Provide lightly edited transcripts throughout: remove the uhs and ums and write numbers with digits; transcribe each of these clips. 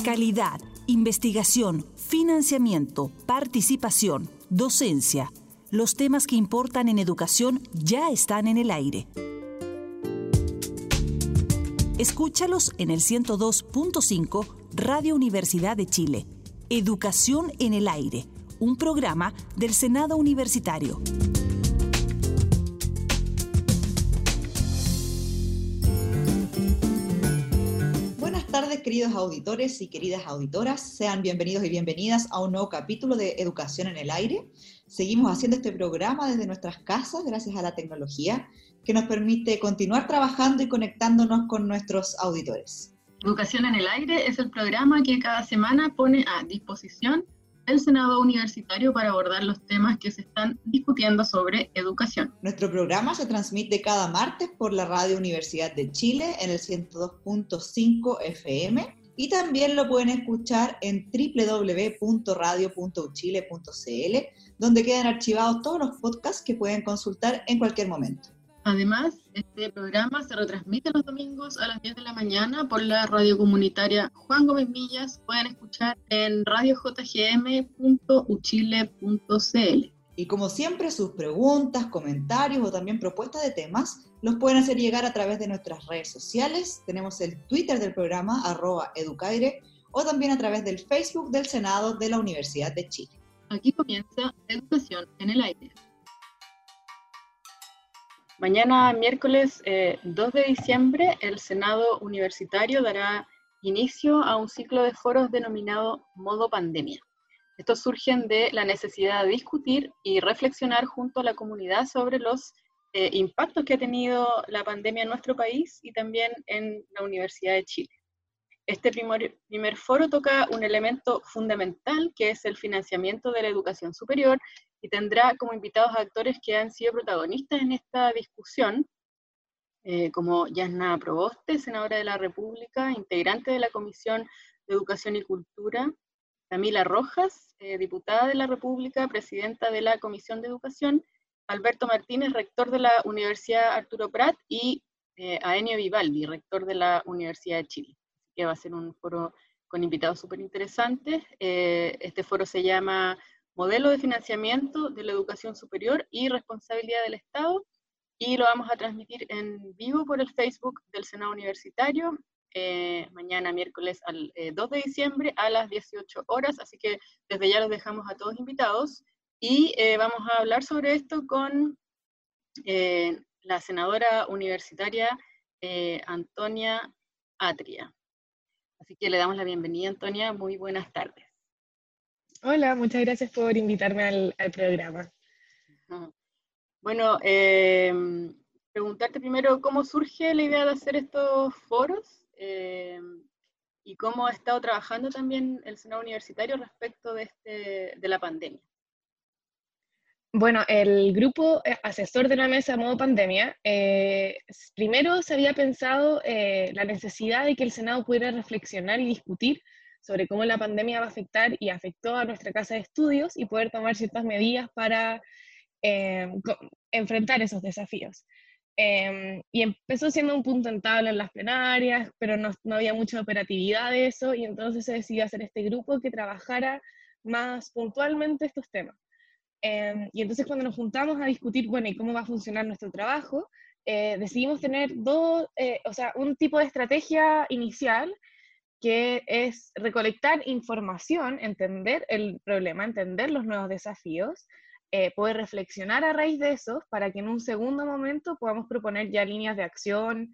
Calidad, investigación, financiamiento, participación, docencia. Los temas que importan en educación ya están en el aire. Escúchalos en el 102.5 Radio Universidad de Chile. Educación en el aire, un programa del Senado Universitario. Buenas tardes, queridos auditores y queridas auditoras. Sean bienvenidos y bienvenidas a un nuevo capítulo de Educación en el Aire. Seguimos haciendo este programa desde nuestras casas gracias a la tecnología que nos permite continuar trabajando y conectándonos con nuestros auditores. Educación en el Aire es el programa que cada semana pone a disposición el Senado Universitario para abordar los temas que se están discutiendo sobre educación. Nuestro programa se transmite cada martes por la Radio Universidad de Chile en el 102.5 FM y también lo pueden escuchar en www.radio.uchile.cl, donde quedan archivados todos los podcasts que pueden consultar en cualquier momento. Además, este programa se retransmite los domingos a las 10 de la mañana por la radio comunitaria Juan Gómez Millas. Pueden escuchar en radiojgm.uchile.cl. Y como siempre, sus preguntas, comentarios o también propuestas de temas los pueden hacer llegar a través de nuestras redes sociales. Tenemos el Twitter del programa, @educaire, o también a través del Facebook del Senado de la Universidad de Chile. Aquí comienza Educación en el Aire. Mañana, miércoles 2 de diciembre, el Senado Universitario dará inicio a un ciclo de foros denominado Modo Pandemia. Estos surgen de la necesidad de discutir y reflexionar junto a la comunidad sobre los impactos que ha tenido la pandemia en nuestro país y también en la Universidad de Chile. Este primer foro toca un elemento fundamental que es el financiamiento de la educación superior y tendrá como invitados a actores que han sido protagonistas en esta discusión, como Yasna Proboste, senadora de la República, integrante de la Comisión de Educación y Cultura, Camila Rojas, diputada de la República, presidenta de la Comisión de Educación, Alberto Martínez, rector de la Universidad Arturo Prat, y Aenio Vivaldi, rector de la Universidad de Chile. Así que va a ser un foro con invitados súper interesantes. Este foro se llama Modelo de Financiamiento de la Educación Superior y Responsabilidad del Estado, y lo vamos a transmitir en vivo por el Facebook del Senado Universitario, mañana miércoles 2 de diciembre a las 18 horas, así que desde ya los dejamos a todos invitados, y vamos a hablar sobre esto con la senadora universitaria Antonia Atria. Así que le damos la bienvenida, Antonia, muy buenas tardes. Hola, muchas gracias por invitarme al programa. Bueno, preguntarte primero cómo surge la idea de hacer estos foros y cómo ha estado trabajando también el Senado Universitario respecto de la pandemia. Bueno, el grupo asesor de la mesa Modo Pandemia, primero se había pensado la necesidad de que el Senado pudiera reflexionar y discutir sobre cómo la pandemia va a afectar y afectó a nuestra casa de estudios y poder tomar ciertas medidas para enfrentar esos desafíos. Y empezó siendo un punto en tabla en las plenarias, pero no había mucha operatividad de eso, y entonces se decidió hacer este grupo que trabajara más puntualmente estos temas. Y entonces cuando nos juntamos a discutir, bueno, ¿y cómo va a funcionar nuestro trabajo? Decidimos tener un tipo de estrategia inicial que es recolectar información, entender el problema, entender los nuevos desafíos, poder reflexionar a raíz de eso para que en un segundo momento podamos proponer ya líneas de acción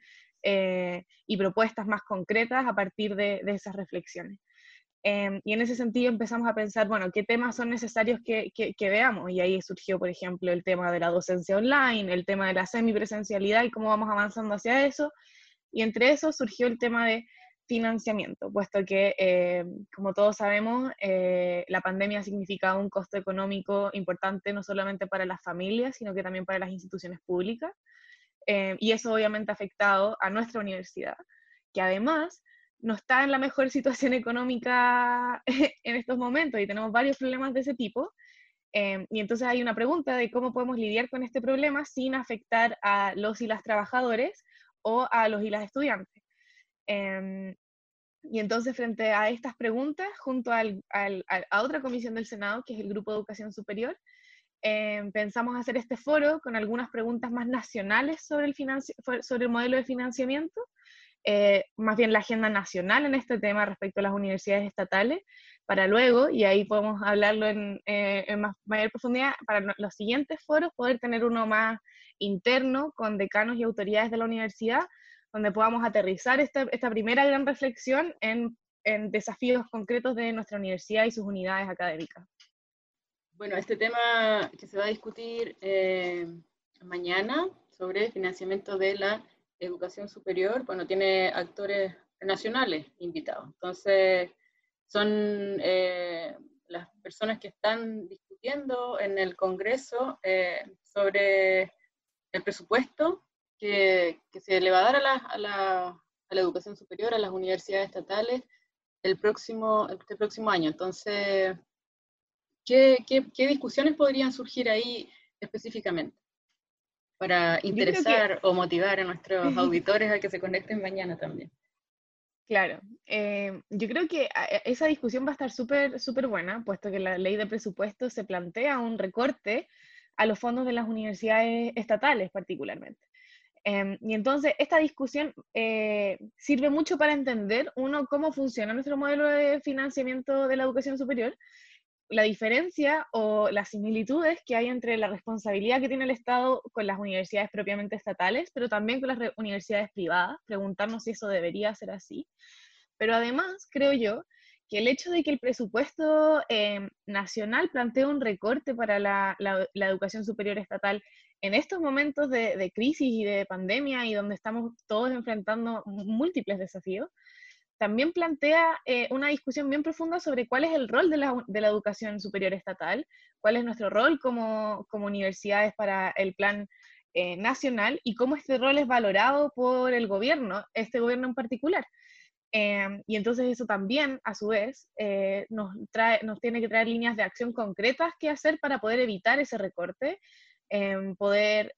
y propuestas más concretas a partir de esas reflexiones. Y en ese sentido empezamos a pensar, bueno, ¿qué temas son necesarios que veamos? Y ahí surgió, por ejemplo, el tema de la docencia online, el tema de la semipresencialidad y cómo vamos avanzando hacia eso. Y entre eso surgió el tema de financiamiento, puesto que, como todos sabemos, la pandemia ha significado un costo económico importante no solamente para las familias, sino que también para las instituciones públicas, y eso obviamente ha afectado a nuestra universidad, que además no está en la mejor situación económica en estos momentos, y tenemos varios problemas de ese tipo, y entonces hay una pregunta de cómo podemos lidiar con este problema sin afectar a los y las trabajadores o a los y las estudiantes. Y entonces, frente a estas preguntas, junto a otra comisión del Senado, que es el Grupo de Educación Superior, pensamos hacer este foro con algunas preguntas más nacionales sobre sobre el modelo de financiamiento, más bien la agenda nacional en este tema respecto a las universidades estatales, para luego, y ahí podemos hablarlo en mayor profundidad, para los siguientes foros poder tener uno más interno con decanos y autoridades de la universidad, donde podamos aterrizar esta primera gran reflexión en desafíos concretos de nuestra universidad y sus unidades académicas. Bueno, este tema que se va a discutir mañana sobre financiamiento de la educación superior, bueno, tiene actores nacionales invitados. Entonces, son las personas que están discutiendo en el Congreso sobre el presupuesto que se le va a dar a la educación superior, a las universidades estatales, este próximo año. Entonces, ¿qué discusiones podrían surgir ahí específicamente para interesar o motivar a nuestros auditores a que se conecten mañana también? Claro, yo creo que esa discusión va a estar súper buena, puesto que la ley de presupuesto se plantea un recorte a los fondos de las universidades estatales particularmente. Y entonces esta discusión sirve mucho para entender, uno, cómo funciona nuestro modelo de financiamiento de la educación superior, la diferencia o las similitudes que hay entre la responsabilidad que tiene el Estado con las universidades propiamente estatales, pero también con las universidades privadas, preguntarnos si eso debería ser así. Pero además, creo yo, que el hecho de que el presupuesto nacional plantee un recorte para la educación superior estatal en estos momentos de crisis y de pandemia y donde estamos todos enfrentando múltiples desafíos, también plantea una discusión bien profunda sobre cuál es el rol de la educación superior estatal, cuál es nuestro rol como universidades para el plan nacional y cómo este rol es valorado por el gobierno, este gobierno en particular. Y entonces eso también, a su vez, nos tiene que traer líneas de acción concretas que hacer para poder evitar ese recorte, poder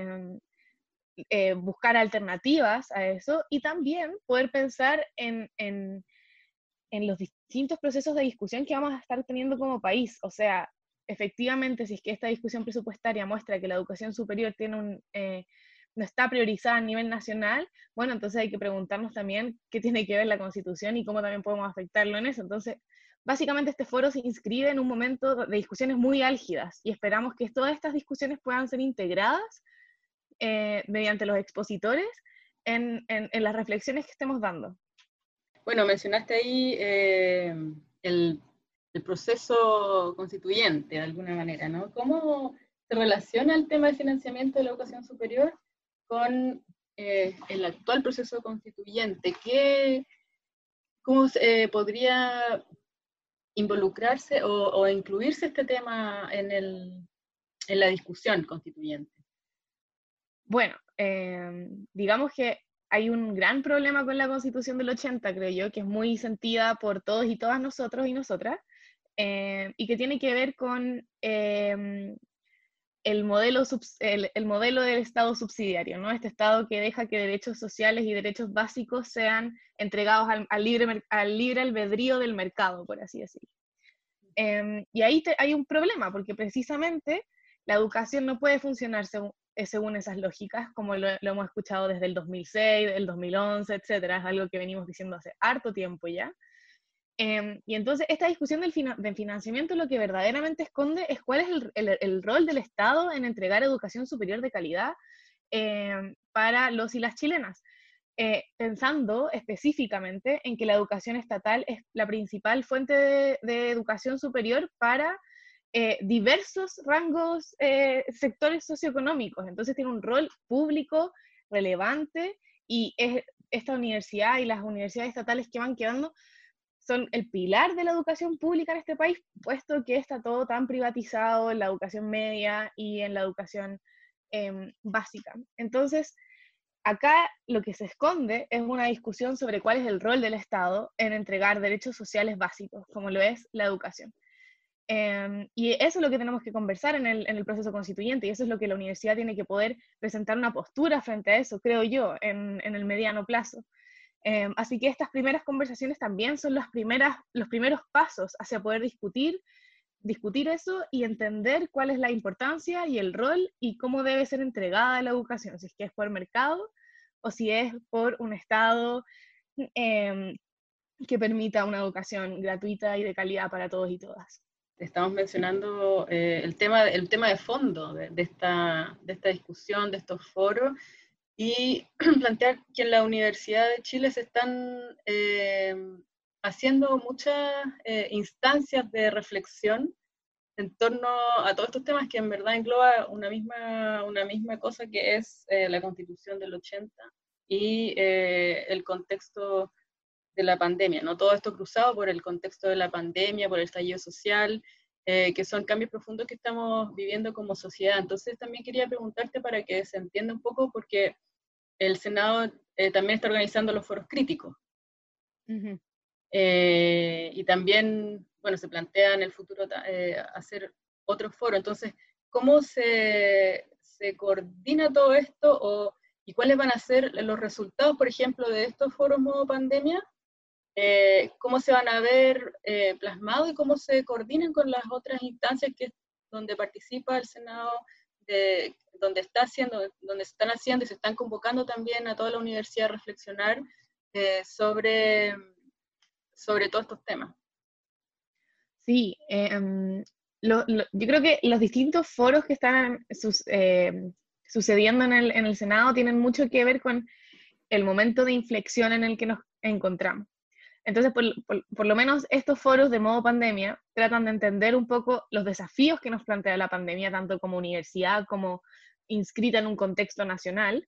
buscar alternativas a eso y también poder pensar en los distintos procesos de discusión que vamos a estar teniendo como país. O sea, efectivamente, si es que esta discusión presupuestaria muestra que la educación superior no está priorizada a nivel nacional, bueno, entonces hay que preguntarnos también qué tiene que ver la Constitución y cómo también podemos afectarlo en eso. Entonces, básicamente este foro se inscribe en un momento de discusiones muy álgidas y esperamos que todas estas discusiones puedan ser integradas mediante los expositores en las reflexiones que estemos dando. Bueno, mencionaste ahí el proceso constituyente, de alguna manera, ¿no? ¿Cómo se relaciona el tema de financiamiento de la educación superior con el actual proceso constituyente? ¿Cómo podría involucrarse o incluirse este tema en la discusión constituyente? Bueno, digamos que hay un gran problema con la Constitución del 80, creo yo, que es muy sentida por todos y todas nosotros y nosotras, y que tiene que ver con el modelo del Estado subsidiario, ¿no? Este Estado que deja que derechos sociales y derechos básicos sean entregados al libre albedrío del mercado, por así decirlo. Y ahí hay un problema, porque precisamente la educación no puede funcionar según esas lógicas, como lo hemos escuchado desde el 2006, el 2011, etcétera, es algo que venimos diciendo hace harto tiempo ya. Y entonces esta discusión del financiamiento lo que verdaderamente esconde es cuál es el rol del Estado en entregar educación superior de calidad para los y las chilenas. Pensando específicamente en que la educación estatal es la principal fuente de educación superior para diversos rangos, sectores socioeconómicos. Entonces tiene un rol público relevante y esta universidad y las universidades estatales que van quedando son el pilar de la educación pública en este país, puesto que está todo tan privatizado en la educación media y en la educación básica. Entonces, acá lo que se esconde es una discusión sobre cuál es el rol del Estado en entregar derechos sociales básicos, como lo es la educación. Y eso es lo que tenemos que conversar en el proceso constituyente, y eso es lo que la universidad tiene que poder presentar una postura frente a eso, creo yo, en el mediano plazo. Así que estas primeras conversaciones también son los primeros pasos hacia poder discutir eso y entender cuál es la importancia y el rol y cómo debe ser entregada la educación, si es que es por mercado o si es por un Estado que permita una educación gratuita y de calidad para todos y todas. Estamos mencionando el tema de fondo de esta discusión, de estos foros, y plantear que en la Universidad de Chile se están haciendo muchas instancias de reflexión en torno a todos estos temas que en verdad engloba una misma cosa, que es la Constitución del 80 y el contexto de la pandemia, ¿no? Todo esto cruzado por el contexto de la pandemia, por el estallido social, que son cambios profundos que estamos viviendo como sociedad. Entonces también quería preguntarte para que se entienda un poco, porque el Senado también está organizando los foros críticos. Uh-huh. Y también, bueno, se plantea en el futuro hacer otros foros. Entonces, ¿cómo se coordina todo esto? ¿Y cuáles van a ser los resultados, por ejemplo, de estos foros modo pandemia? ¿Cómo se van a ver plasmados y cómo se coordinan con las otras instancias donde participa el Senado, donde se están haciendo y se están convocando también a toda la universidad a reflexionar sobre todos estos temas? Sí, yo creo que los distintos foros que están sucediendo en el Senado tienen mucho que ver con el momento de inflexión en el que nos encontramos. Entonces, por lo menos estos foros de modo pandemia tratan de entender un poco los desafíos que nos plantea la pandemia, tanto como universidad como inscrita en un contexto nacional,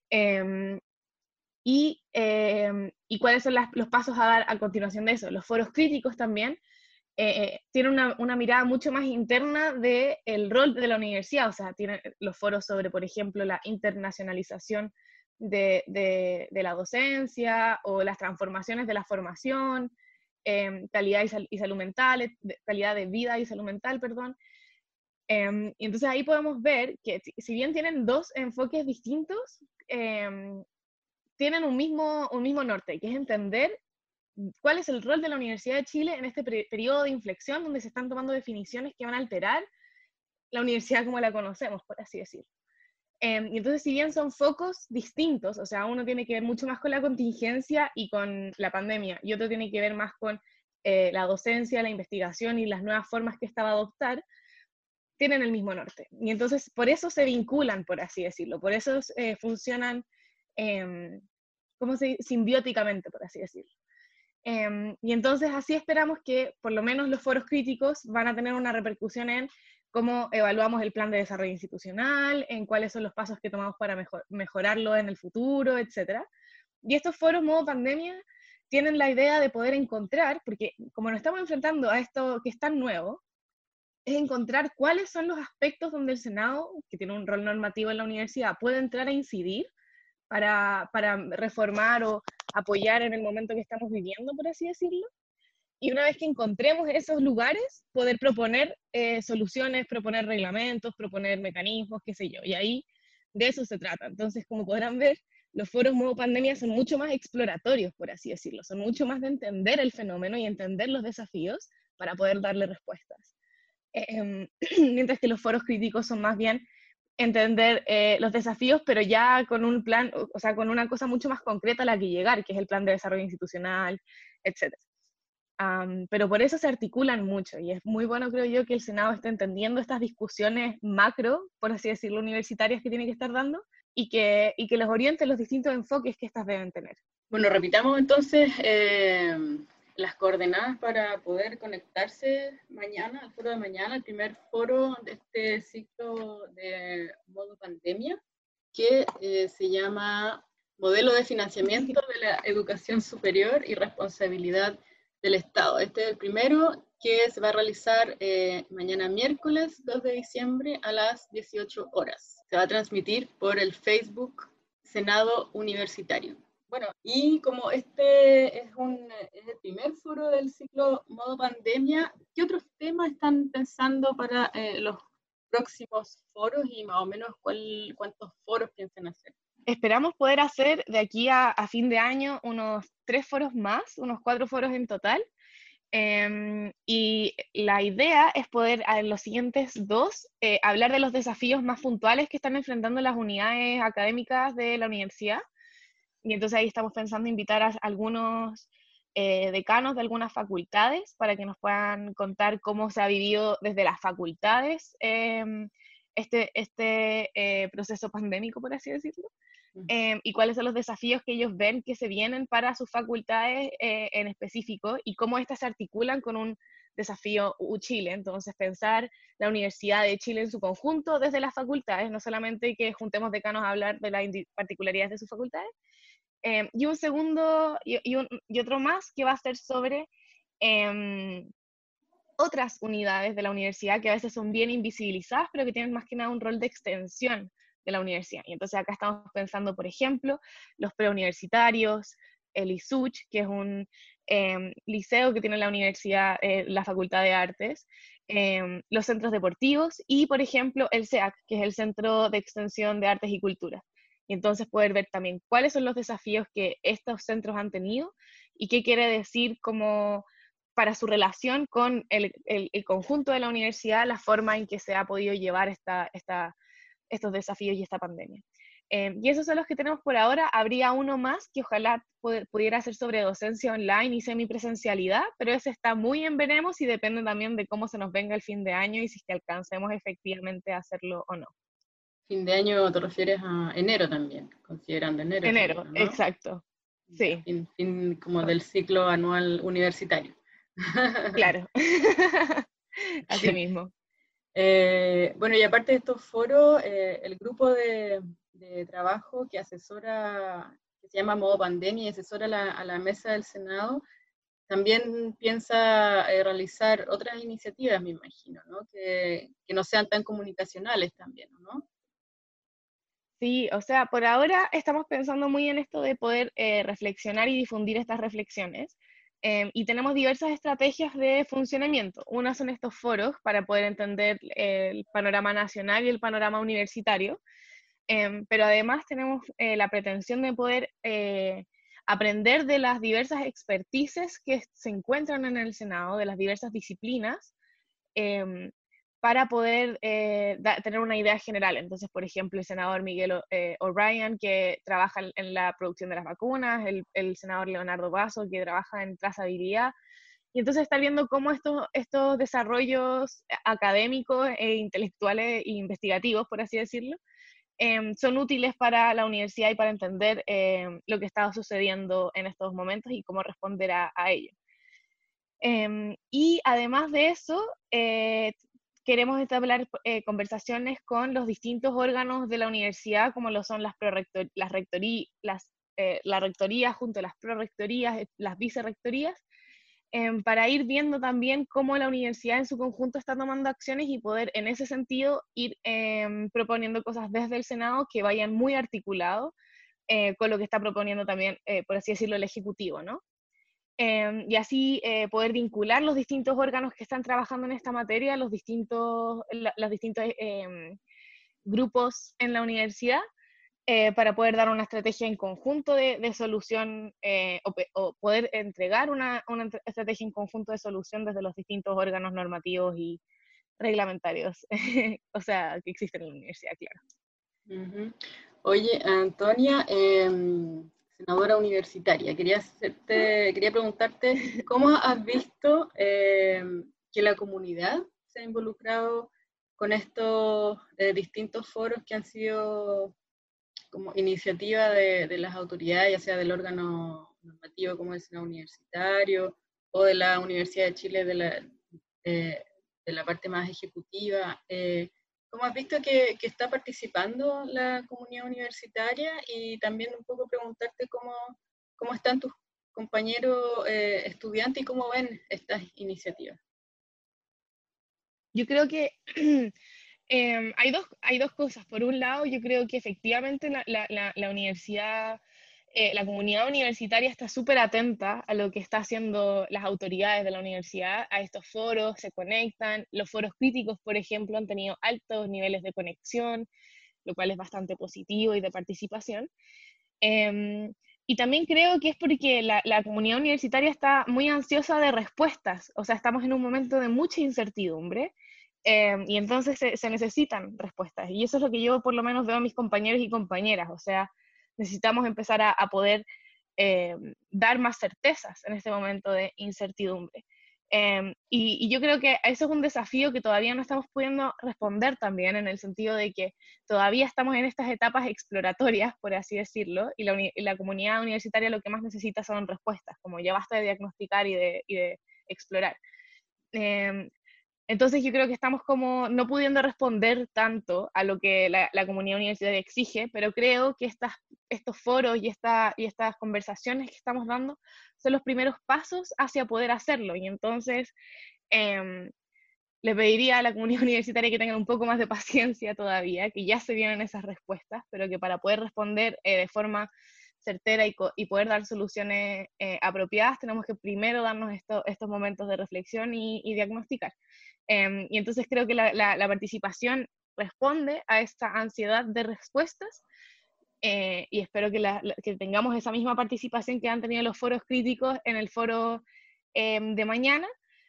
y cuáles son los pasos a dar a continuación de eso. Los foros críticos también tienen una mirada mucho más interna del rol de la universidad, o sea, tienen los foros sobre, por ejemplo, la internacionalización de la docencia o las transformaciones de la formación, calidad y salud mental, calidad de vida y salud mental, perdón. Y entonces ahí podemos ver que si bien tienen dos enfoques distintos, tienen un mismo norte, que es entender cuál es el rol de la Universidad de Chile en este periodo de inflexión donde se están tomando definiciones que van a alterar la universidad como la conocemos, por así decirlo. Y entonces, si bien son focos distintos, o sea, uno tiene que ver mucho más con la contingencia y con la pandemia, y otro tiene que ver más con la docencia, la investigación y las nuevas formas que esta va a adoptar, tienen el mismo norte. Y entonces, por eso se vinculan, por así decirlo, por eso funcionan simbióticamente, por así decirlo. Y entonces así esperamos que por lo menos los foros críticos van a tener una repercusión en cómo evaluamos el plan de desarrollo institucional, en cuáles son los pasos que tomamos para mejorarlo en el futuro, etc. Y estos foros modo pandemia tienen la idea de poder encontrar, porque como nos estamos enfrentando a esto que es tan nuevo, es encontrar cuáles son los aspectos donde el Senado, que tiene un rol normativo en la universidad, puede entrar a incidir para reformar o apoyar en el momento que estamos viviendo, por así decirlo. Y una vez que encontremos esos lugares, poder proponer soluciones, proponer reglamentos, proponer mecanismos, qué sé yo. Y ahí de eso se trata. Entonces, como podrán ver, los foros modo pandemia son mucho más exploratorios, por así decirlo. Son mucho más de entender el fenómeno y entender los desafíos para poder darle respuestas. Mientras que los foros críticos son más bien entender los desafíos, pero ya con un plan, o sea, con una cosa mucho más concreta a la que llegar, que es el plan de desarrollo institucional, etc. Pero por eso se articulan mucho, y es muy bueno, creo yo, que el Senado esté entendiendo estas discusiones macro, por así decirlo, universitarias que tiene que estar dando, y que los oriente los distintos enfoques que estas deben tener. Bueno, repitamos entonces las coordenadas para poder conectarse mañana, al foro de mañana, el primer foro de este ciclo de modo pandemia, que se llama Modelo de Financiamiento de la Educación Superior y Responsabilidad del Estado. Este es el primero, que se va a realizar mañana miércoles 2 de diciembre a las 18 horas. Se va a transmitir por el Facebook Senado Universitario. Bueno, y como este es el primer foro del ciclo modo pandemia, ¿qué otros temas están pensando para los próximos foros y más o menos cuántos foros piensan hacer? esperamos poder hacer de aquí a fin de año unos 3 foros más, unos 4 foros en total. Y la idea es poder en los siguientes 2 hablar de los desafíos más puntuales que están enfrentando las unidades académicas de la universidad. Y entonces ahí estamos pensando invitar a algunos decanos de algunas facultades para que nos puedan contar cómo se ha vivido desde las facultades este proceso pandémico, por así decirlo. Y cuáles son los desafíos que ellos ven que se vienen para sus facultades en específico y cómo éstas se articulan con un desafío Chile. Entonces, pensar la Universidad de Chile en su conjunto desde las facultades, no solamente que juntemos decanos a hablar de las particularidades de sus facultades. Y un segundo, y otro más que va a ser sobre otras unidades de la universidad que a veces son bien invisibilizadas, pero que tienen más que nada un rol de extensión de la universidad. Y entonces acá estamos pensando, por ejemplo, los preuniversitarios, el ISUCH, que es un liceo que tiene la universidad, la Facultad de Artes, los centros deportivos y, por ejemplo, el CEAC, que es el Centro de Extensión de Artes y Cultura. Y entonces poder ver también cuáles son los desafíos que estos centros han tenido y qué quiere decir como para su relación con el conjunto de la universidad, la forma en que se ha podido llevar estos desafíos y esta pandemia. Y esos son los que tenemos por ahora. Habría uno más que ojalá pudiera ser sobre docencia online y semipresencialidad, pero ese está muy en veremos y depende también de cómo se nos venga el fin de año y si es que alcancemos efectivamente a hacerlo o no. Fin de año te refieres a enero también, considerando enero Enero, también, ¿no? exacto. Sí. Fin como del ciclo anual universitario. Claro. Así mismo. Bueno, y aparte de estos foros, el grupo de trabajo que asesora, que se llama Modo Pandemia y asesora a la mesa del Senado, también piensa realizar otras iniciativas, me imagino, ¿no? Que no sean tan comunicacionales también, ¿no? Sí, o sea, por ahora estamos pensando muy en esto de poder reflexionar y difundir estas reflexiones. Y tenemos diversas estrategias de funcionamiento. Una son estos foros para poder entender el panorama nacional y el panorama universitario. Pero además tenemos la pretensión de poder aprender de las diversas expertices que se encuentran en el Senado, de las diversas disciplinas, para poder tener una idea general. Entonces, por ejemplo, el senador Miguel O'Brien, que trabaja en la producción de las vacunas, el senador Leonardo Basso, que trabaja en trazabilidad, y entonces estar viendo cómo estos desarrollos académicos e intelectuales e investigativos, por así decirlo, son útiles para la universidad y para entender lo que está sucediendo en estos momentos y cómo responder a ello. Y además de eso, queremos establecer conversaciones con los distintos órganos de la universidad, como lo son la rectoría junto a las prorectorías, las vicerrectorías, para ir viendo también cómo la universidad en su conjunto está tomando acciones y poder en ese sentido ir proponiendo cosas desde el Senado que vayan muy articulados con lo que está proponiendo también, por así decirlo, el Ejecutivo, ¿no? Y así poder vincular los distintos órganos que están trabajando en esta materia, los distintos grupos en la universidad, para poder dar una estrategia en conjunto de solución o poder entregar una estrategia en conjunto de solución desde los distintos órganos normativos y reglamentarios, o sea, que existen en la universidad, claro. Uh-huh. Oye, Antonia, senadora universitaria, quería preguntarte, ¿cómo has visto que la comunidad se ha involucrado con estos distintos foros que han sido como iniciativa de las autoridades, ya sea del órgano normativo como el Senado Universitario o de la Universidad de Chile de la parte más ejecutiva? ¿Cómo has visto que está participando la comunidad universitaria? Y también un poco preguntarte cómo están tus compañeros estudiantes y cómo ven estas iniciativas. Yo creo que hay dos cosas. Por un lado, yo creo que efectivamente la universidad, la comunidad universitaria está súper atenta a lo que están haciendo las autoridades de la universidad, a estos foros, se conectan. Los foros críticos, por ejemplo, han tenido altos niveles de conexión. lo cual es bastante positivo y de participación. Y también creo que es porque la comunidad universitaria está muy ansiosa de respuestas, o sea, estamos en un momento de mucha incertidumbre, y entonces se necesitan respuestas, y eso es lo que yo por lo menos veo a mis compañeros y compañeras, o sea, necesitamos empezar a poder dar más certezas en este momento de incertidumbre. Y yo creo que eso es un desafío que todavía no estamos pudiendo responder también, en el sentido de que todavía estamos en estas etapas exploratorias, por así decirlo, y la comunidad universitaria lo que más necesita son respuestas, como ya basta de diagnosticar y de explorar. Entonces yo creo que estamos como no pudiendo responder tanto a lo que la comunidad universitaria exige, pero creo que estos foros y estas conversaciones que estamos dando son los primeros pasos hacia poder hacerlo. Y entonces le pediría a la comunidad universitaria que tengan un poco más de paciencia todavía, que ya se vienen esas respuestas, pero que para poder responder de forma certera y poder dar soluciones apropiadas, tenemos que primero darnos estos momentos de reflexión y diagnosticar. Y entonces creo que la participación responde a esta ansiedad de respuestas, y espero que tengamos esa misma participación que han tenido los foros críticos en el foro de mañana.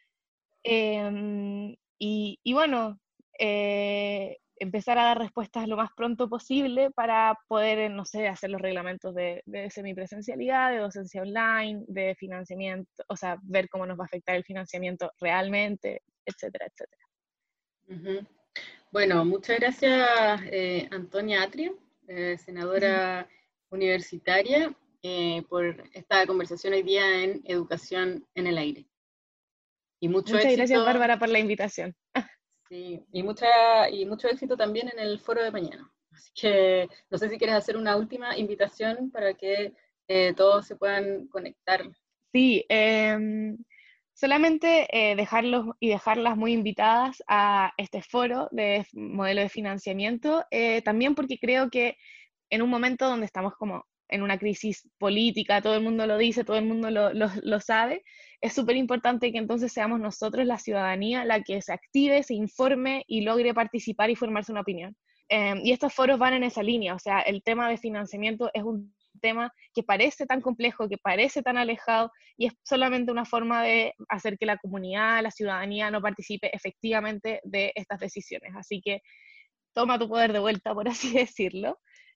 Y bueno, empezar a dar respuestas lo más pronto posible para poder, no sé, hacer los reglamentos de semipresencialidad, de docencia online, de financiamiento, o sea, ver cómo nos va a afectar el financiamiento realmente, etcétera, etcétera. Uh-huh. Bueno, muchas gracias, Antonia Atria, senadora universitaria, por esta conversación hoy día en Educación en el Aire. Y mucho Muchas éxito, gracias, Bárbara, por la invitación. Sí, y mucho éxito también en el foro de mañana. Así que no sé si quieres hacer una última invitación para que todos se puedan conectar. Sí, solamente dejarlos y dejarlas muy invitadas a este foro de modelo de financiamiento, también porque creo que en un momento donde estamos como en una crisis política, todo el mundo lo dice, todo el mundo lo sabe, es súper importante que entonces seamos nosotros, la ciudadanía, la que se active, se informe y logre participar y formarse una opinión. Y estos foros van en esa línea, o sea, el tema de financiamiento es un tema que parece tan complejo, que parece tan alejado, y es solamente una forma de hacer que la comunidad, la ciudadanía no participe efectivamente de estas decisiones. Así que toma tu poder de vuelta, por así decirlo.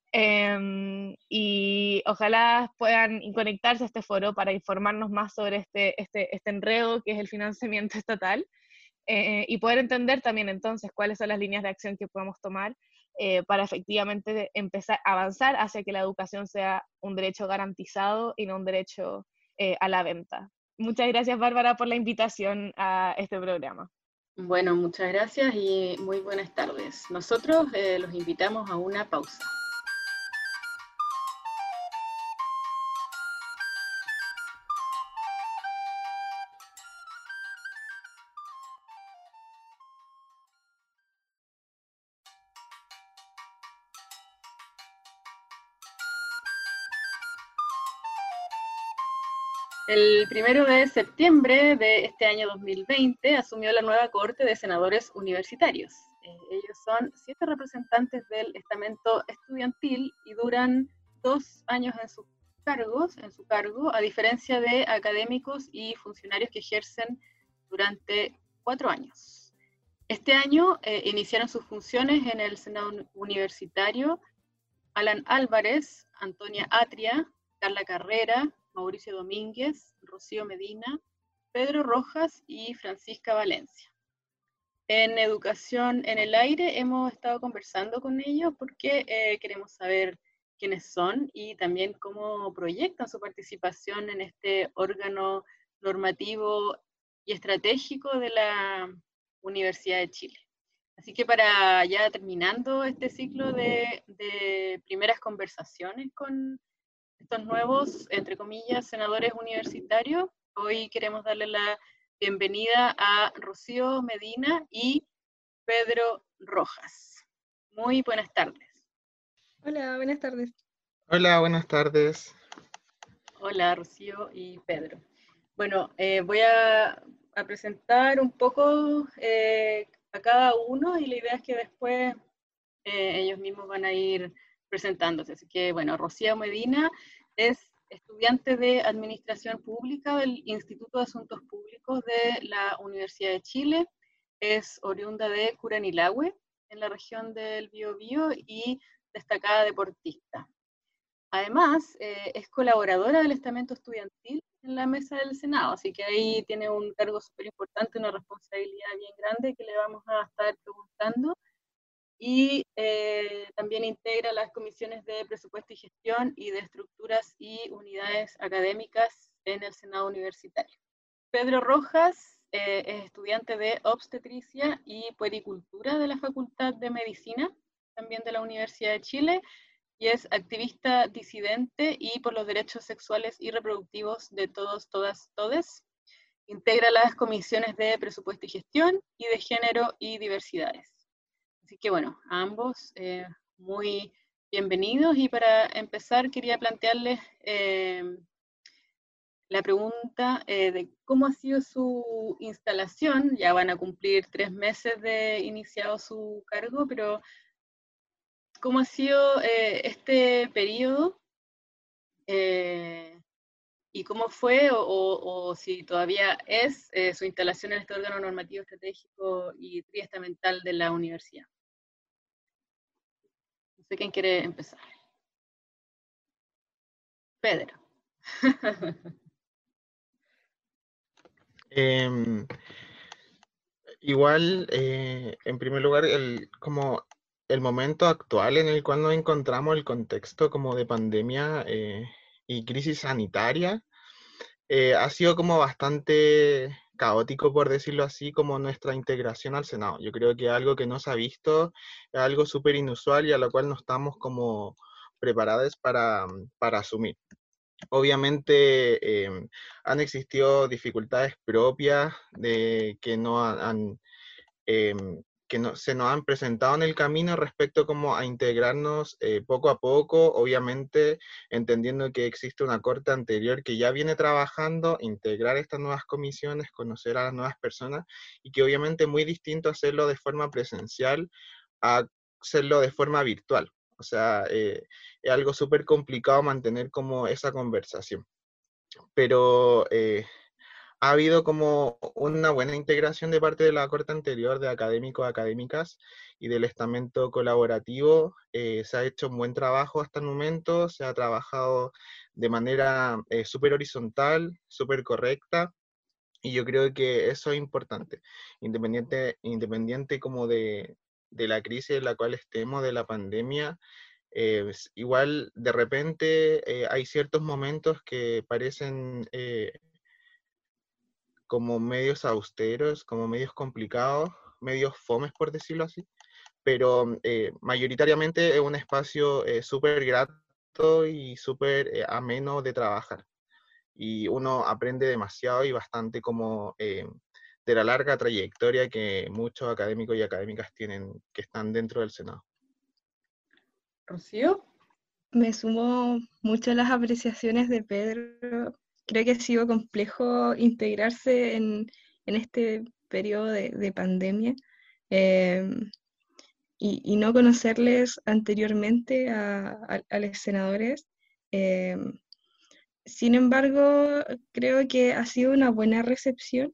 Y ojalá puedan conectarse a este foro para informarnos más sobre este enredo que es el financiamiento estatal, y poder entender también entonces cuáles son las líneas de acción que podemos tomar para efectivamente empezar a avanzar hacia que la educación sea un derecho garantizado y no un derecho a la venta. Muchas gracias, Bárbara, por la invitación a este programa. Bueno, muchas gracias y muy buenas tardes. Nosotros los invitamos a una pausa. El 1 de septiembre de este año 2020 asumió la nueva cohorte de senadores universitarios. Ellos son 7 representantes del estamento estudiantil y duran 2 años en su cargo, a diferencia de académicos y funcionarios que ejercen durante 4 años. Este año iniciaron sus funciones en el Senado Universitario Alan Álvarez, Antonia Atria, Carla Carrera, Mauricio Domínguez, Rocío Medina, Pedro Rojas y Francisca Valencia. En Educación en el Aire hemos estado conversando con ellos porque queremos saber quiénes son y también cómo proyectan su participación en este órgano normativo y estratégico de la Universidad de Chile. Así que para ya terminando este ciclo de primeras conversaciones con estos nuevos, entre comillas, senadores universitarios, hoy queremos darle la bienvenida a Rocío Medina y Pedro Rojas. Muy buenas tardes. Hola, buenas tardes. Hola, buenas tardes. Hola, Rocío y Pedro. Bueno, voy a presentar un poco a cada uno y la idea es que después ellos mismos van a ir presentándose. Así que, bueno, Rocío Medina es estudiante de Administración Pública del Instituto de Asuntos Públicos de la Universidad de Chile, es oriunda de Curanilahue, en la región del Biobío, y destacada deportista. Además, es colaboradora del estamento estudiantil en la mesa del Senado, así que ahí tiene un cargo súper importante, una responsabilidad bien grande que le vamos a estar preguntando. Y también integra las comisiones de presupuesto y gestión y de estructuras y unidades académicas en el Senado Universitario. Pedro Rojas es estudiante de obstetricia y puericultura de la Facultad de Medicina, también de la Universidad de Chile, y es activista disidente y por los derechos sexuales y reproductivos de todos, todas, todes. Integra las comisiones de presupuesto y gestión y de género y diversidades. Así que bueno, a ambos muy bienvenidos, y para empezar quería plantearles la pregunta de cómo ha sido su instalación. Ya van a cumplir 3 meses de iniciado su cargo, pero ¿cómo ha sido este periodo? ¿Y cómo fue o si todavía es su instalación en este órgano normativo estratégico y triestamental de la universidad? No sé quién quiere empezar. Pedro. Em, Igual, en primer lugar, como el momento actual en el cual nos encontramos, el contexto como de pandemia y crisis sanitaria, ha sido como bastante caótico, por decirlo así, como nuestra integración al Senado. Yo creo que algo que no se ha visto, es algo súper inusual y a lo cual no estamos como preparados para asumir. Obviamente han existido dificultades propias de que no que no, se nos han presentado en el camino respecto como a integrarnos poco a poco, obviamente entendiendo que existe una corte anterior que ya viene trabajando, integrar estas nuevas comisiones, conocer a las nuevas personas, y que obviamente es muy distinto hacerlo de forma presencial a hacerlo de forma virtual. O sea, es algo súper complicado mantener como esa conversación. Pero ha habido como una buena integración de parte de la corte anterior, de académicos, académicas y del estamento colaborativo. Se ha hecho un buen trabajo hasta el momento, se ha trabajado de manera súper horizontal, súper correcta, y yo creo que eso es importante, independiente como de la crisis en la cual estemos, de la pandemia. Igual de repente hay ciertos momentos que parecen como medios austeros, como medios complicados, medios fomes por decirlo así, pero mayoritariamente es un espacio súper grato y súper ameno de trabajar. Y uno aprende demasiado y bastante como de la larga trayectoria que muchos académicos y académicas tienen que están dentro del Senado. Rocío. Me sumo mucho a las apreciaciones de Pedro. Creo que ha sido complejo integrarse en este periodo de pandemia y no conocerles anteriormente a los senadores. Sin embargo, creo que ha sido una buena recepción.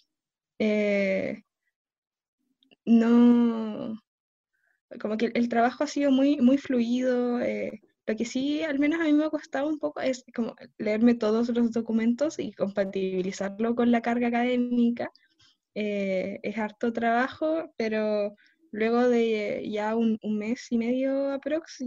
No, como que el trabajo ha sido muy fluido. Lo que sí, al menos a mí me ha costado un poco, es como leerme todos los documentos y compatibilizarlo con la carga académica. Es harto trabajo, pero luego de ya un mes y medio aprox,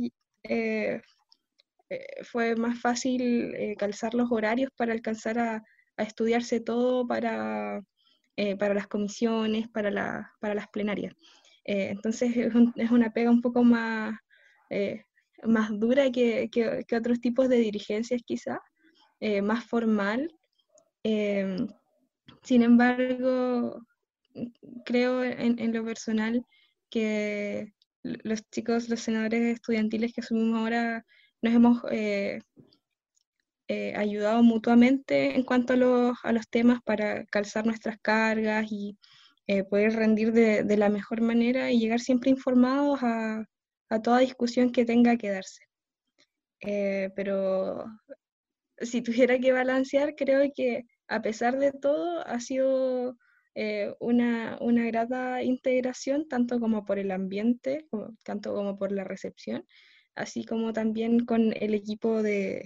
fue más fácil calzar los horarios para alcanzar a estudiarse todo para las comisiones, para las plenarias. Entonces es una pega un poco más dura que otros tipos de dirigencias quizá, más formal. Sin embargo, creo en lo personal que los chicos, los senadores estudiantiles que asumimos ahora, nos hemos ayudado mutuamente en cuanto a los temas para calzar nuestras cargas y poder rendir de la mejor manera y llegar siempre informados a a toda discusión que tenga que darse. Pero si tuviera que balancear, creo que a pesar de todo ha sido una grata integración, tanto como por el ambiente, tanto como por la recepción, así como también con el equipo de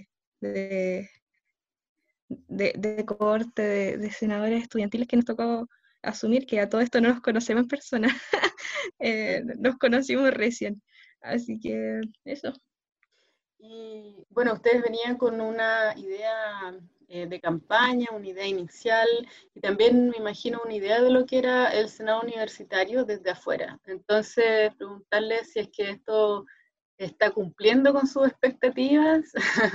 cohorte de senadores estudiantiles que nos tocó asumir, que a todo esto no nos conocemos en persona, nos conocimos recién. Así que eso. Y bueno, ustedes venían con una idea de campaña, una idea inicial, y también me imagino una idea de lo que era el Senado Universitario desde afuera. Entonces, preguntarles si es que esto está cumpliendo con sus expectativas,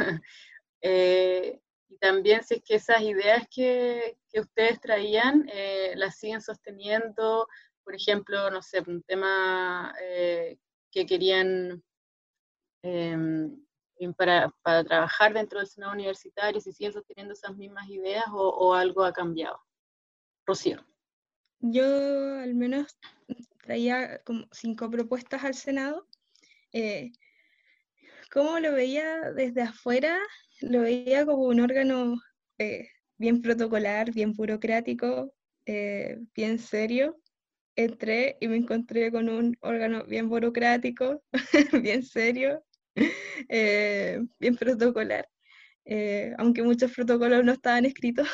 y también si es que esas ideas que ustedes traían las siguen sosteniendo, por ejemplo, no sé, un tema que querían para trabajar dentro del Senado Universitario, si siguen sosteniendo esas mismas ideas o algo ha cambiado. Rocío. Yo al menos traía como 5 propuestas al Senado. ¿Cómo lo veía desde afuera? Lo veía como un órgano bien protocolar, bien burocrático, bien serio. Entré y me encontré con un órgano bien burocrático, bien serio, bien protocolar, aunque muchos protocolos no estaban escritos.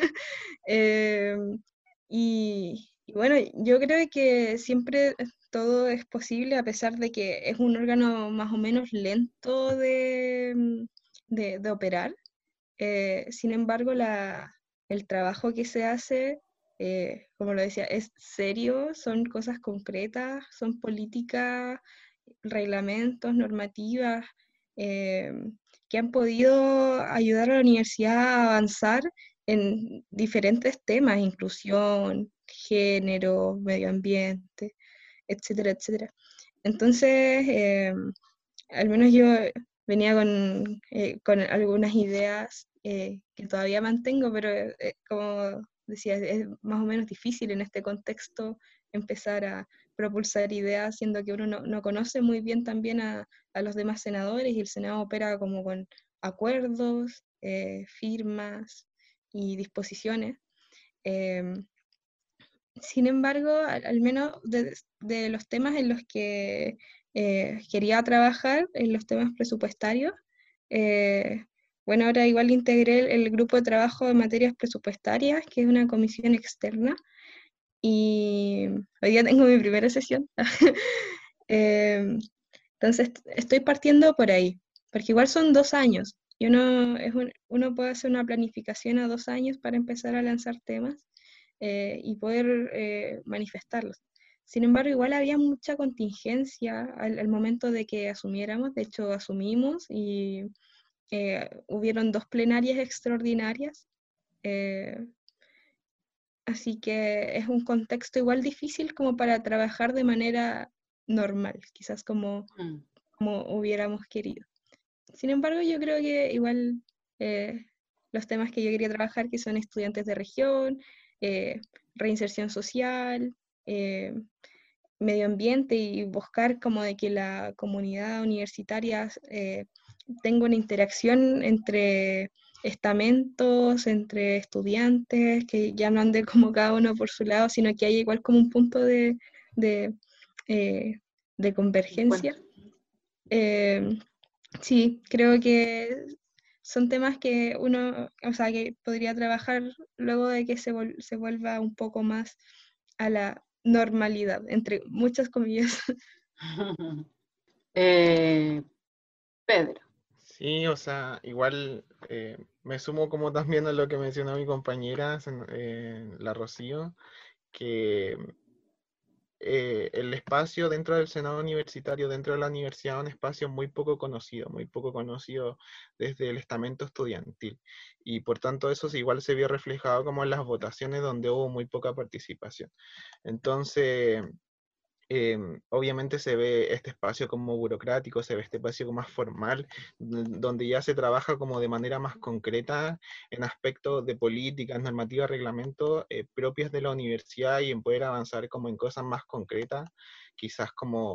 Y bueno, yo creo que siempre todo es posible a pesar de que es un órgano más o menos lento de operar. Sin embargo, el trabajo que se hace, como lo decía, es serio, son cosas concretas, son políticas, reglamentos, normativas, eh, que han podido ayudar a la universidad a avanzar en diferentes temas, inclusión, género, medio ambiente, etcétera, etcétera. Entonces, al menos yo venía con algunas ideas que todavía mantengo, pero como decía, es más o menos difícil en este contexto empezar a propulsar ideas, siendo que uno no conoce muy bien también a los demás senadores y el Senado opera como con acuerdos, firmas y disposiciones. Sin embargo, al menos de los temas en los que quería trabajar, en los temas presupuestarios, bueno, ahora igual integré el grupo de trabajo de materias presupuestarias, que es una comisión externa, y hoy día tengo mi primera sesión. Entonces, estoy partiendo por ahí, porque igual son 2 años, y uno puede hacer una planificación a 2 años para empezar a lanzar temas y poder manifestarlos. Sin embargo, igual había mucha contingencia al momento de que asumiéramos, de hecho asumimos y hubieron 2 plenarias extraordinarias, así que es un contexto igual difícil como para trabajar de manera normal, quizás como hubiéramos querido. Sin embargo, yo creo que igual los temas que yo quería trabajar, que son estudiantes de región, reinserción social, medio ambiente y buscar como de que la comunidad universitaria tenga una interacción entre estamentos, entre estudiantes, que ya no ande como cada uno por su lado, sino que haya igual como un punto de, eh, de convergencia. Sí, creo que son temas que uno, o sea, que podría trabajar luego de que se vuelva un poco más a la normalidad, entre muchas comillas. Pedro. Sí, o sea, igual me sumo como también a lo que mencionó mi compañera, la Rocío, que el espacio dentro del Senado Universitario, dentro de la universidad, es un espacio muy poco conocido desde el estamento estudiantil. Y por tanto eso igual se vio reflejado como en las votaciones donde hubo muy poca participación. Entonces, obviamente se ve este espacio como burocrático, se ve este espacio como más formal, donde ya se trabaja como de manera más concreta en aspectos de políticas, normativas, reglamentos propios de la universidad y en poder avanzar como en cosas más concretas, quizás como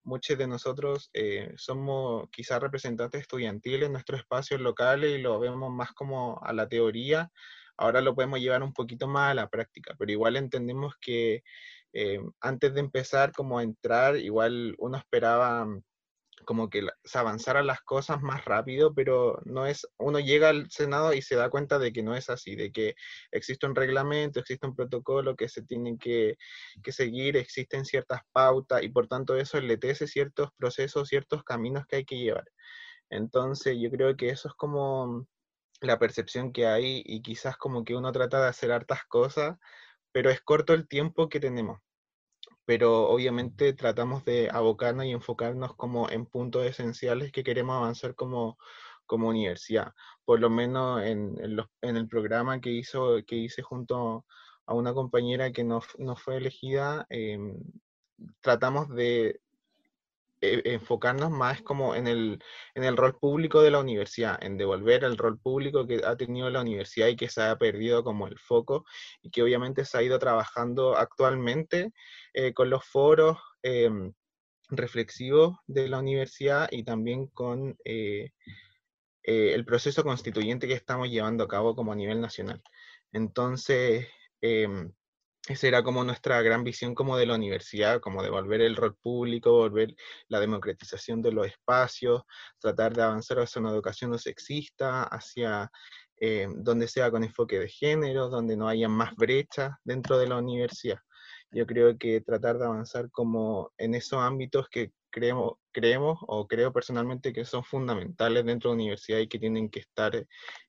muchos de nosotros somos quizás representantes estudiantiles en nuestros espacios locales y lo vemos más como a la teoría. Ahora lo podemos llevar un poquito más a la práctica, pero igual entendemos que antes de empezar como a entrar, igual uno esperaba como que se avanzaran las cosas más rápido, pero no es, uno llega al Senado y se da cuenta de que no es así, de que existe un reglamento, existe un protocolo que se tiene que seguir, existen ciertas pautas y por tanto eso enletece ciertos procesos, ciertos caminos que hay que llevar. Entonces yo creo que eso es como la percepción que hay y quizás como que uno trata de hacer hartas cosas, pero es corto el tiempo que tenemos, pero obviamente tratamos de abocarnos y enfocarnos como en puntos esenciales que queremos avanzar como universidad. Por lo menos en el programa que hice junto a una compañera que no fue elegida, tratamos de enfocarnos más como en el rol público de la universidad, en devolver el rol público que ha tenido la universidad y que se ha perdido como el foco y que obviamente se ha ido trabajando actualmente con los foros reflexivos de la universidad y también con el proceso constituyente que estamos llevando a cabo como a nivel nacional. Entonces, esa era como nuestra gran visión como de la universidad, como de volver el rol público, volver la democratización de los espacios, tratar de avanzar hacia una educación no sexista, hacia donde sea con enfoque de género, donde no haya más brechas dentro de la universidad. Yo creo que tratar de avanzar como en esos ámbitos que creemos o creo personalmente que son fundamentales dentro de la universidad y que tienen que estar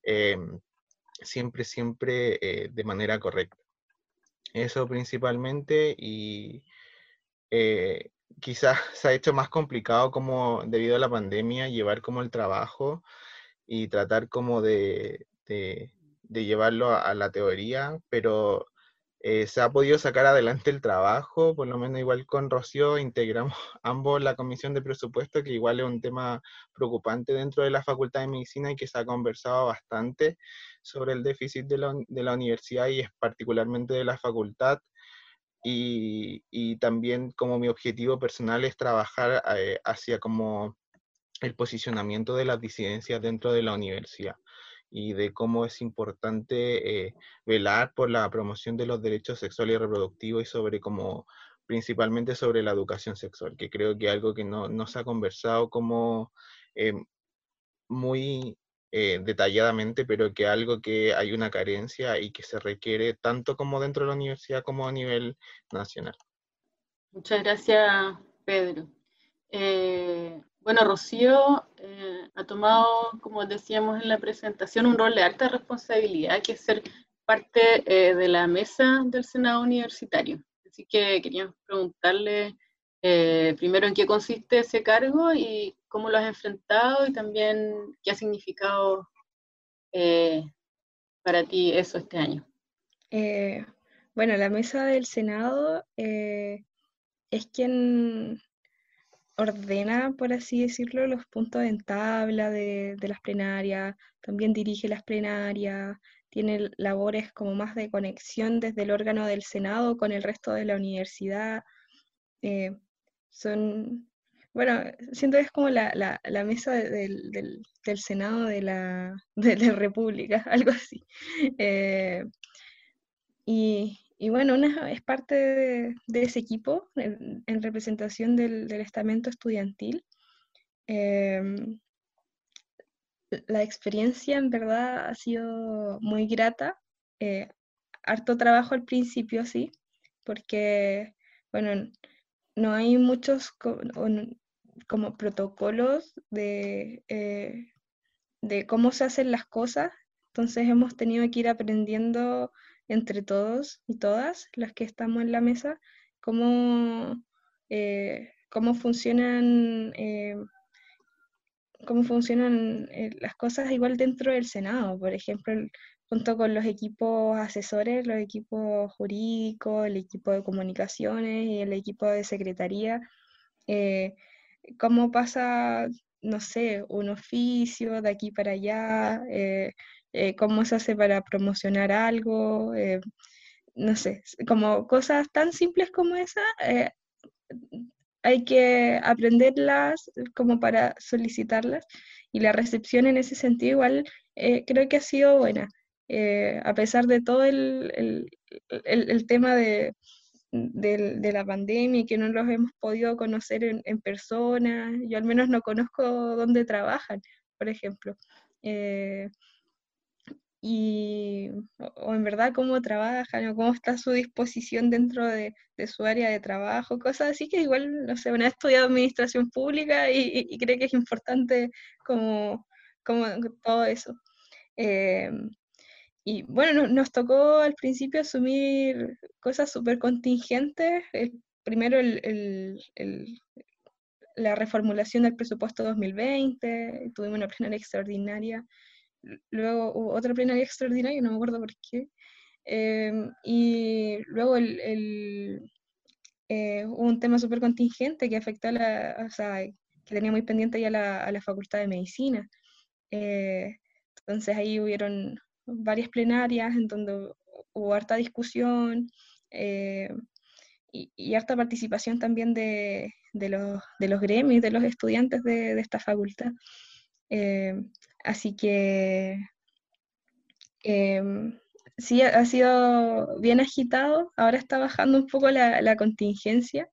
siempre de manera correcta. Eso principalmente y quizás se ha hecho más complicado como debido a la pandemia llevar como el trabajo y tratar como de llevarlo a la teoría, pero se ha podido sacar adelante el trabajo, por lo menos igual con Rocío integramos ambos la comisión de presupuesto, que igual es un tema preocupante dentro de la Facultad de Medicina y que se ha conversado bastante sobre el déficit de la universidad y es particularmente de la facultad. Y también como mi objetivo personal es trabajar hacia como el posicionamiento de las disidencias dentro de la universidad y de cómo es importante velar por la promoción de los derechos sexuales y reproductivos y sobre como principalmente sobre la educación sexual, que creo que es algo que no se ha conversado como eh, muy detalladamente, pero que algo que hay una carencia y que se requiere tanto como dentro de la universidad como a nivel nacional. Muchas gracias, Pedro. Bueno, Rocío ha tomado, como decíamos en la presentación, un rol de alta responsabilidad, que es ser parte de la mesa del Senado Universitario. Así que queríamos preguntarle primero en qué consiste ese cargo y cómo lo has enfrentado y también qué ha significado para ti eso este año. Bueno, la mesa del Senado es quien ordena, por así decirlo, los puntos en tabla de las plenarias, también dirige las plenarias, tiene labores como más de conexión desde el órgano del Senado con el resto de la universidad. Bueno, siento que es como la mesa del Senado de la República, algo así. Y bueno, es parte de ese equipo en representación del estamento estudiantil. La experiencia en verdad ha sido muy grata. Harto trabajo al principio, sí, porque, bueno, no hay muchos como protocolos de cómo se hacen las cosas, entonces hemos tenido que ir aprendiendo entre todos y todas las que estamos en la mesa cómo funcionan las cosas igual dentro del Senado, por ejemplo, junto con los equipos asesores, los equipos jurídicos, el equipo de comunicaciones y el equipo de secretaría, cómo pasa, no sé, un oficio de aquí para allá, cómo se hace para promocionar algo, no sé, como cosas tan simples como esa, hay que aprenderlas como para solicitarlas, y la recepción en ese sentido igual creo que ha sido buena. A pesar de todo el tema de la pandemia y que no los hemos podido conocer en persona, yo al menos no conozco dónde trabajan, por ejemplo. O en verdad cómo trabajan o cómo está su disposición dentro de su área de trabajo, cosas así que igual, no sé, una ha estudiado administración pública y cree que es importante como todo eso. Y bueno, nos tocó al principio asumir cosas súper contingentes. Primero la reformulación del presupuesto 2020, tuvimos una plenaria extraordinaria. Luego hubo otra plenaria extraordinaria, no me acuerdo por qué. Y luego hubo un tema súper contingente que afectó o sea, que tenía muy pendiente ya a la Facultad de Medicina. Entonces ahí hubieron varias plenarias en donde hubo harta discusión y harta participación también de los gremios, de los estudiantes de esta facultad. Así que sí, ha sido bien agitado. Ahora está bajando un poco la contingencia,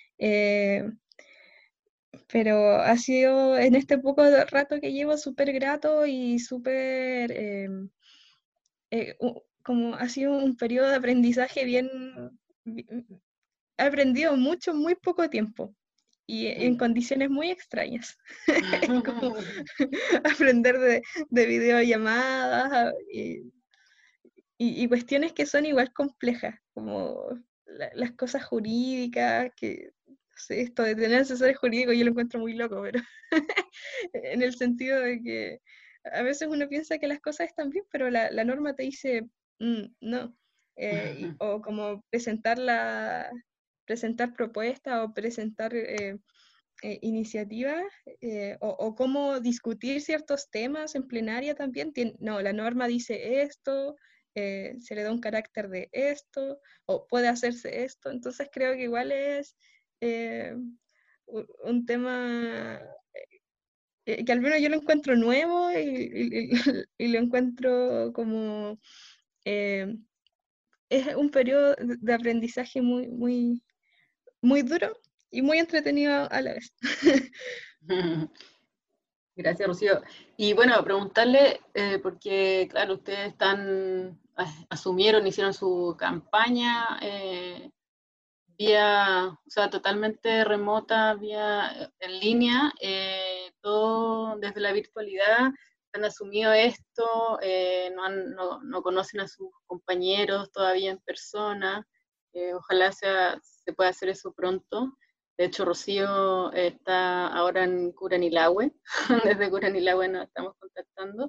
pero ha sido en este poco rato que llevo súper grato y súper, como ha sido un periodo de aprendizaje he aprendido mucho en muy poco tiempo y en condiciones muy extrañas. Como aprender de videollamadas y cuestiones que son igual complejas, como las cosas jurídicas, que no sé, esto de tener asesores jurídicos yo lo encuentro muy loco, pero en el sentido de que a veces uno piensa que las cosas están bien, pero la norma te dice no. O como presentar propuestas o presentar iniciativas, o cómo discutir ciertos temas en plenaria también. No, la norma dice esto, se le da un carácter de esto, o puede hacerse esto. Entonces creo que igual es un tema que al menos yo lo encuentro nuevo y lo encuentro como... es un periodo de aprendizaje muy, muy, muy duro y muy entretenido a la vez. Gracias, Rocío. Y bueno, preguntarle, porque claro, ustedes asumieron, hicieron su campaña vía, o sea, totalmente remota, vía en línea, todo desde la virtualidad, han asumido esto, no conocen a sus compañeros todavía en persona, ojalá se pueda hacer eso pronto. De hecho, Rocío está ahora en Curanilahue, desde Curanilahue nos estamos contactando.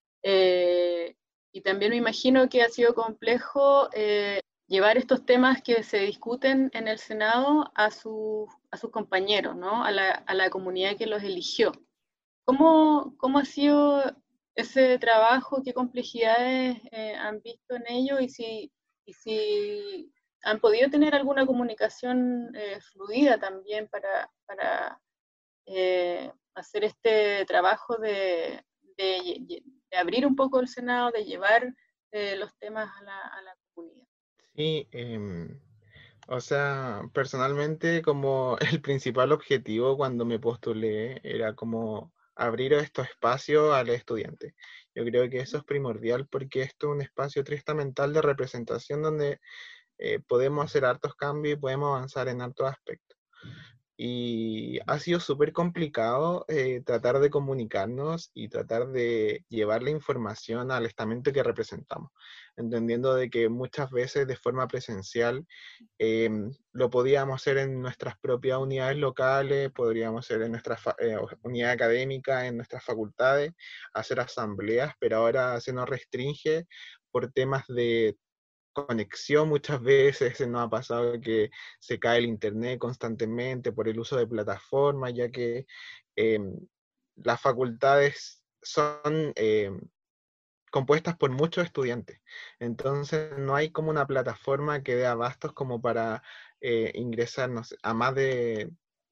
Y también me imagino que ha sido complejo llevar estos temas que se discuten en el Senado a sus compañeros, ¿no? A la comunidad que los eligió. ¿Cómo ha sido ese trabajo? ¿Qué complejidades han visto en ello? Y si han podido tener alguna comunicación fluida también para hacer este trabajo de abrir un poco el Senado, de llevar los temas a la comunidad. Sí, o sea, personalmente como el principal objetivo cuando me postulé era como abrir estos espacios al estudiante. Yo creo que eso es primordial porque esto es un espacio tristamental de representación donde podemos hacer hartos cambios y podemos avanzar en hartos aspectos. Y ha sido súper complicado tratar de comunicarnos y tratar de llevar la información al estamento que representamos, entendiendo de que muchas veces de forma presencial lo podíamos hacer en nuestras propias unidades locales, podríamos hacer en nuestra unidad académica, en nuestras facultades, hacer asambleas, pero ahora se nos restringe por temas de conexión. Muchas veces nos ha pasado que se cae el internet constantemente por el uso de plataformas, ya que las facultades son compuestas por muchos estudiantes. Entonces no hay como una plataforma que dé abastos como para ingresar, no sé, a más de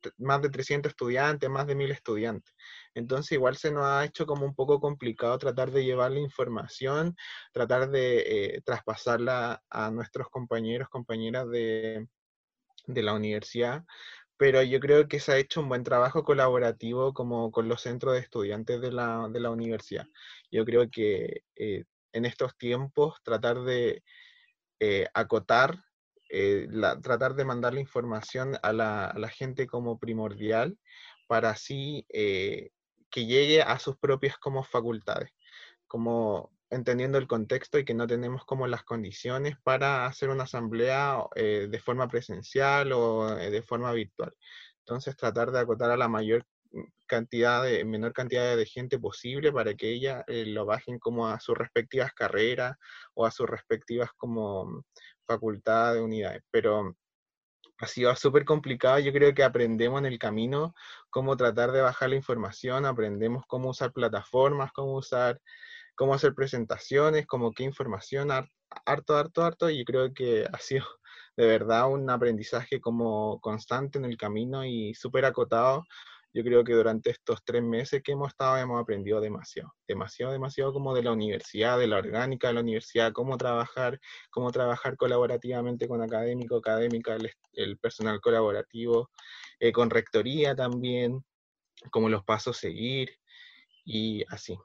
más de 300 estudiantes, más de 1000 estudiantes. Entonces igual se nos ha hecho como un poco complicado tratar de llevar la información, tratar de traspasarla a nuestros compañeros, compañeras de la universidad, pero yo creo que se ha hecho un buen trabajo colaborativo como con los centros de estudiantes de la universidad. Yo creo que en estos tiempos tratar de acotar, tratar de mandar la información a la gente como primordial para así que llegue a sus propias como facultades, como entendiendo el contexto y que no tenemos como las condiciones para hacer una asamblea de forma presencial o de forma virtual. Entonces tratar de acotar a la menor cantidad de gente posible para que ella lo bajen como a sus respectivas carreras o a sus respectivas como facultades, unidades. Pero ha sido súper complicado, yo creo que aprendemos en el camino cómo tratar de bajar la información, aprendemos cómo usar plataformas, cómo hacer presentaciones, como qué información, harto, y creo que ha sido de verdad un aprendizaje como constante en el camino y súper acotado. Yo creo que durante estos 3 meses que hemos estado hemos aprendido demasiado como de la universidad, de la orgánica de la universidad, cómo trabajar colaborativamente con académico, académica, el personal colaborativo, con rectoría también, como los pasos a seguir y así.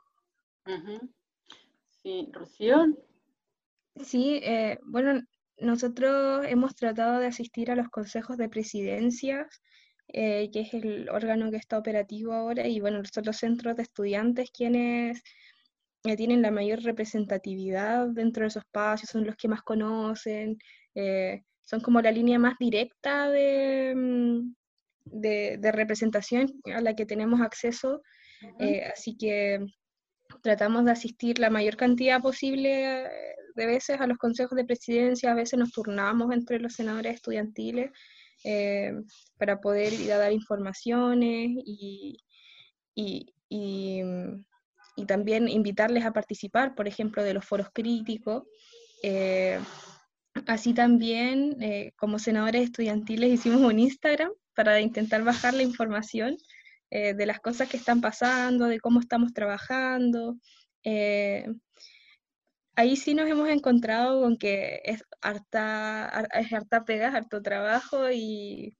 Sí, Rocío. Sí, bueno, nosotros hemos tratado de asistir a los consejos de presidencias, que es el órgano que está operativo ahora, y bueno, son los centros de estudiantes quienes tienen la mayor representatividad dentro de esos espacios, son los que más conocen, son como la línea más directa de representación a la que tenemos acceso, así que tratamos de asistir la mayor cantidad posible de veces a los consejos de presidencia, a veces nos turnamos entre los senadores estudiantiles para poder ir a dar informaciones y también invitarles a participar, por ejemplo, de los foros críticos. Así también, como senadores estudiantiles, hicimos un Instagram para intentar bajar la información de las cosas que están pasando, de cómo estamos trabajando. Ahí sí nos hemos encontrado con que es harta pega, es harto trabajo y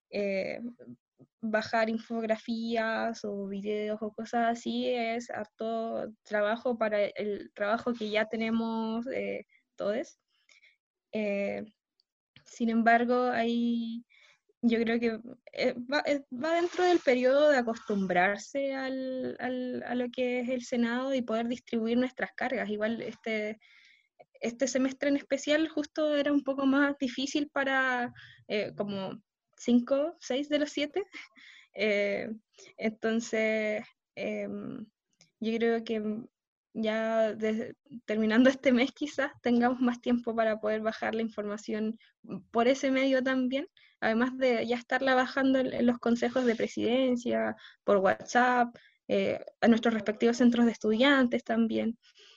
bajar infografías o videos o cosas así es harto trabajo para el trabajo que ya tenemos todos. Sin embargo, yo creo que va dentro del periodo de acostumbrarse a lo que es el Senado y poder distribuir nuestras cargas. Igual este semestre en especial justo era un poco más difícil para como 5, 6 de los 7. Entonces, yo creo que ya terminando este mes quizás tengamos más tiempo para poder bajar la información por ese medio también, además de ya estarla bajando en los consejos de presidencia, por WhatsApp, a nuestros respectivos centros de estudiantes también.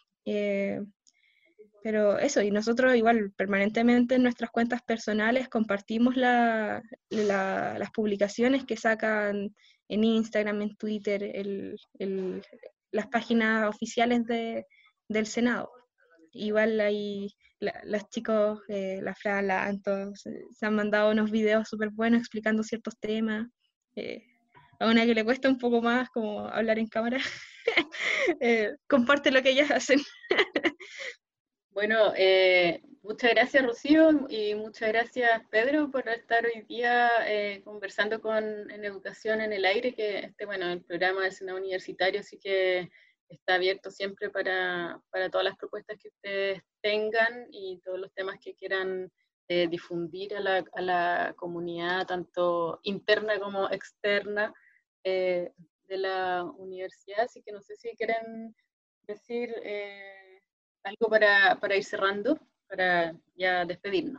Pero eso, y nosotros igual permanentemente en nuestras cuentas personales compartimos las publicaciones que sacan en Instagram, en Twitter, las páginas oficiales del Senado. Igual ahí los chicos, la Fran, la Anto, se han mandado unos videos súper buenos explicando ciertos temas. A una que le cuesta un poco más como hablar en cámara, comparte lo que ellas hacen. Bueno, muchas gracias Rocío y muchas gracias Pedro por estar hoy día conversando en Educación en el Aire, que bueno, el programa del Senado Universitario sí que está abierto siempre para todas las propuestas que ustedes tengan y todos los temas que quieran difundir a la comunidad, tanto interna como externa de la universidad. Así que no sé si quieren decir algo para ir cerrando, para ya despedirnos.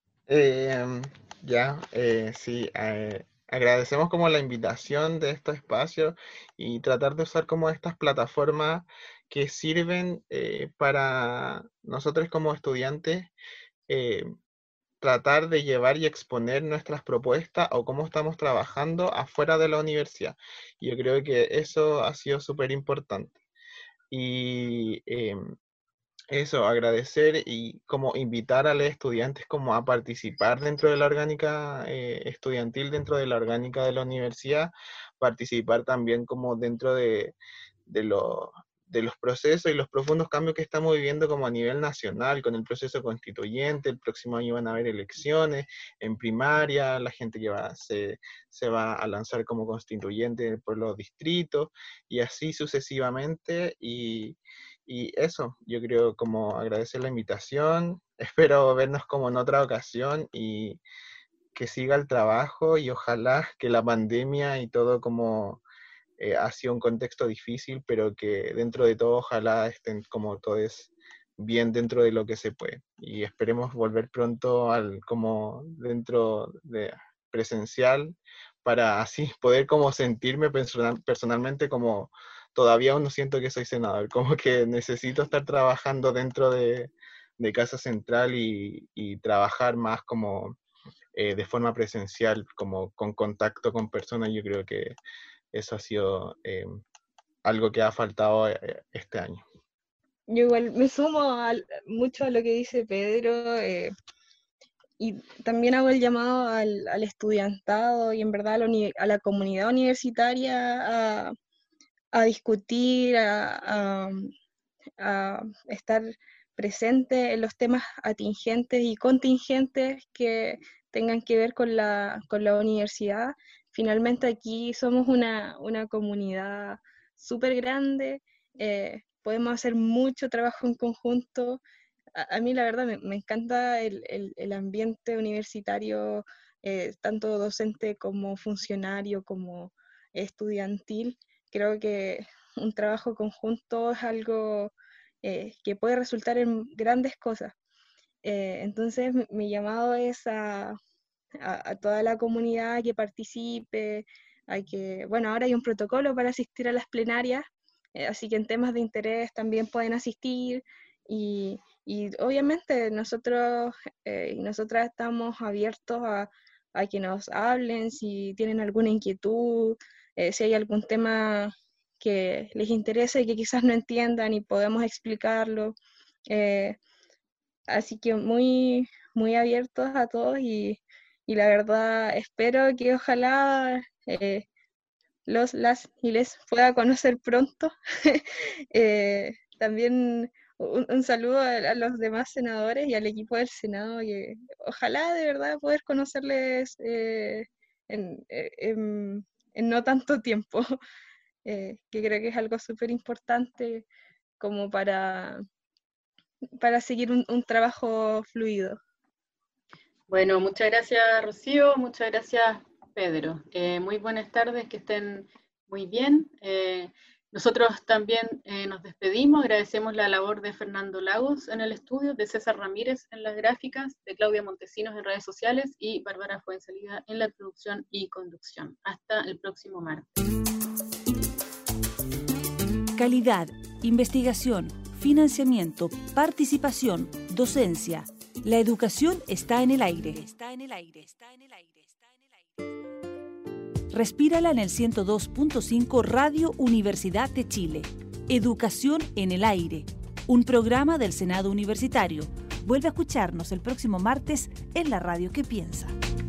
Sí, agradecemos como la invitación de estos espacios y tratar de usar como estas plataformas que sirven para nosotros como estudiantes tratar de llevar y exponer nuestras propuestas o cómo estamos trabajando afuera de la universidad. Yo creo que eso ha sido súper importante. Y eso, agradecer y como invitar a los estudiantes como a participar dentro de la orgánica estudiantil, dentro de la orgánica de la universidad, participar también como dentro de los procesos y los profundos cambios que estamos viviendo como a nivel nacional, con el proceso constituyente. El próximo año van a haber elecciones en primaria, la gente que se va a lanzar como constituyente por los distritos, y así sucesivamente, y eso, yo creo como agradecer la invitación, espero vernos como en otra ocasión, y que siga el trabajo, y ojalá que la pandemia y todo como ha sido un contexto difícil, pero que dentro de todo ojalá estén como todos bien dentro de lo que se puede. Y esperemos volver pronto como dentro de presencial, para así poder como sentirme personalmente como todavía aún no siento que soy senador, como que necesito estar trabajando dentro de Casa Central y trabajar más como de forma presencial, como con contacto con personas. Yo creo que eso ha sido algo que ha faltado este año. Yo igual me sumo mucho a lo que dice Pedro, y también hago el llamado al estudiantado y en verdad a la comunidad universitaria a discutir, a estar presente en los temas atingentes y contingentes que tengan que ver con la universidad. Finalmente aquí somos una comunidad súper grande, podemos hacer mucho trabajo en conjunto. A mí la verdad me encanta el ambiente universitario, tanto docente como funcionario, como estudiantil. Creo que un trabajo conjunto es algo que puede resultar en grandes cosas. Entonces mi llamado es a toda la comunidad que participe, bueno, ahora hay un protocolo para asistir a las plenarias, así que en temas de interés también pueden asistir, y obviamente nosotros y nosotras estamos abiertos a que nos hablen si tienen alguna inquietud, si hay algún tema que les interese y que quizás no entiendan y podemos explicarlo. Así que muy, muy abiertos a todos, y la verdad espero que ojalá las y les pueda conocer pronto. También un saludo a los demás senadores y al equipo del Senado, que ojalá de verdad poder conocerles en no tanto tiempo, que creo que es algo súper importante como para seguir un trabajo fluido. Bueno, muchas gracias, Rocío, muchas gracias, Pedro. Muy buenas tardes, que estén muy bien. Nosotros también nos despedimos, agradecemos la labor de Fernando Lagos en el estudio, de César Ramírez en las gráficas, de Claudia Montesinos en redes sociales y Bárbara Fuenzalida en la producción y conducción. Hasta el próximo martes. Calidad, investigación, financiamiento, participación, docencia. La educación está en el aire. Respírala en el 102.5 Radio Universidad de Chile. Educación en el aire. Un programa del Senado Universitario. Vuelve a escucharnos el próximo martes en la radio que piensa.